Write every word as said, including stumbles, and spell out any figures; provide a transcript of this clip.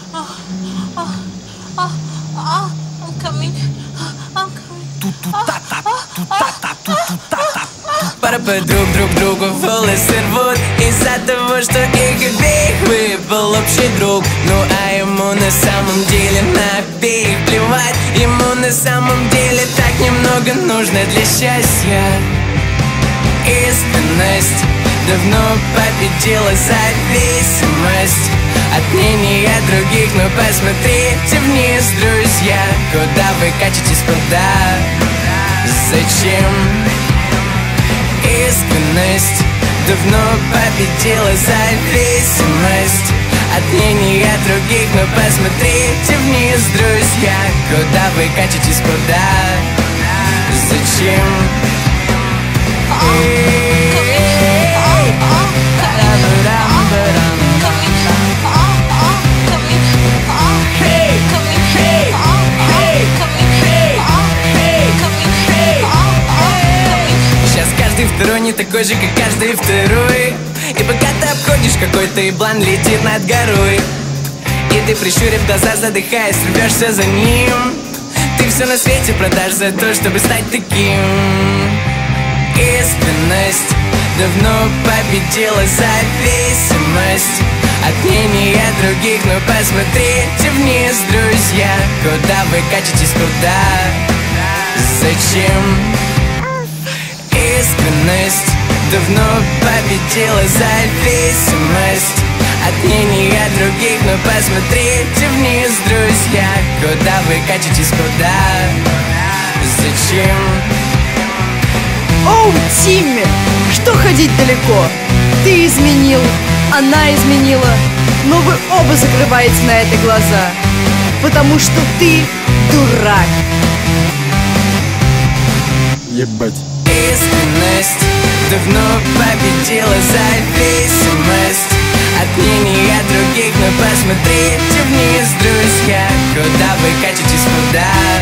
I'm coming. I'm coming. Ту-ту-та-та, ту-та-та, ту-ту-та-та. Пара подруг друг другу волосы рвут из-за того, что их обеих выпал общий друг. Ну а ему на самом деле на обеих плевать. Ему на самом деле так немного нужно для счастья. Искренность давно победила зависимость от мнения других. Но посмотрите вниз, друзья, куда вы катитесь, куда? Зачем? Искренность давно победила зависимость от мнения других. Но посмотрите вниз, друзья, куда вы катитесь, куда? Зачем? Сейчас каждый второй не такой же, как каждый второй. И пока ты обходишь, какой-то еблан летит над горой. И ты, прищурив глаза, задыхаясь, рвешься за ним. Ты все на свете продашь за то, чтобы стать таким. Искренность давно победила зависимость от мнения других. Но посмотрите вниз, друзья, куда вы катитесь, куда? Зачем? Искренность давно победила зависимость от мнения других. Но посмотрите вниз, друзья, куда вы катитесь, куда? Зачем? Оу, Тимми, что ходить далеко? Ты изменил, она изменила, но вы оба закрываете на это глаза, потому что ты дурак. Ебать. Искренность давно победила зависимость от мнения других. Но посмотрите вниз, друзья, куда вы катитесь, куда?